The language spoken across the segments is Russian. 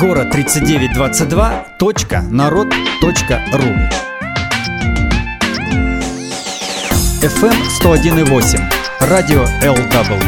город 3922.народ.ру. FM 101.8. Радио LW.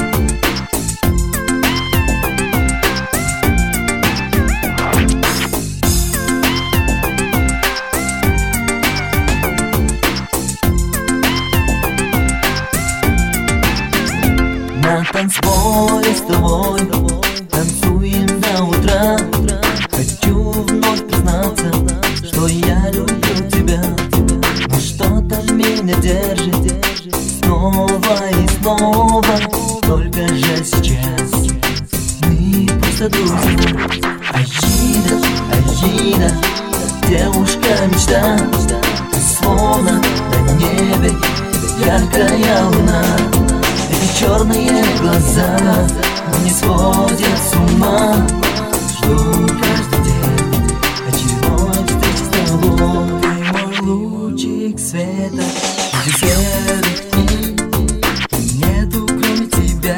На танцполе с тобой танцуем до утра. Хочу вновь признаться, что я люблю тебя, но что-то меня держит снова и снова. Только же сейчас мы просто друзья. Аида, Аида, девушка-мечта, ты словно на небе яркая луна. Эти черные глаза не сводят с ума. Жду каждый день очередной встречи с тобой. Ты мой лучик света, без серых дней. Нету кроме тебя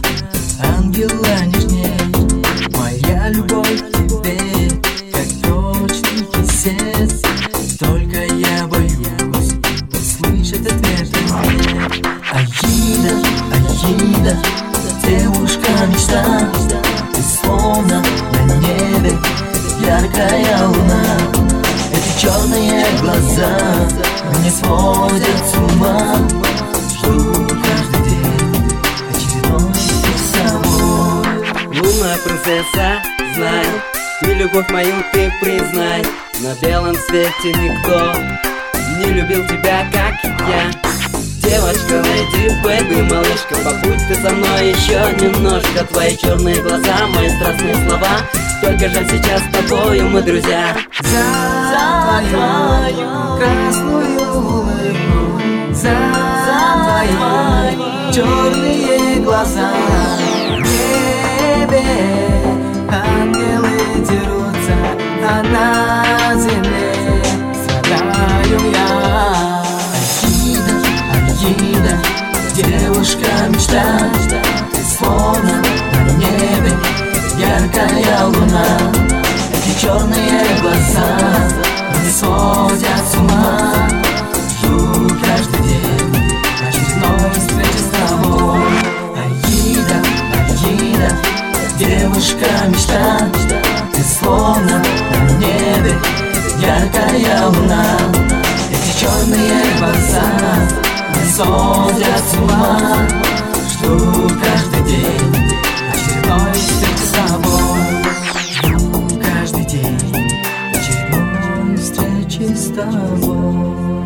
ангела нежней. Моя любовь к тебе, как точный писец. Только я боюсь услышать ответ мне. Аида, Аида, девушка-мечта, ты словно на небе яркая луна. Эти черные глаза не сводят с ума. Жду каждый день очередной встречи с тобой. Лунная принцесса, знай, и любовь мою ты признай. На белом свете никто не любил тебя, как я. Девочка, найди, бэйби, малышка, побудь ты со мной еще немножко. Твои черные глаза, мои страстные слова, только же сейчас с тобою мы друзья. За твою красную улыбку, за твои черные глаза. В небе ангелы дерутся, а на земле страдаю я. Аида, девушка-мечта, ты словно на небе яркая луна. Эти черные глаза не сводят с ума. Жду каждый день очередной встречи с тобой. Аида, Аида, девушка-мечта, ты словно на небе яркая луна. Эти черные глаза не сводят с ума. Жду каждый день очередной встречи с тобой. Жду каждый день очередной встречи с тобой.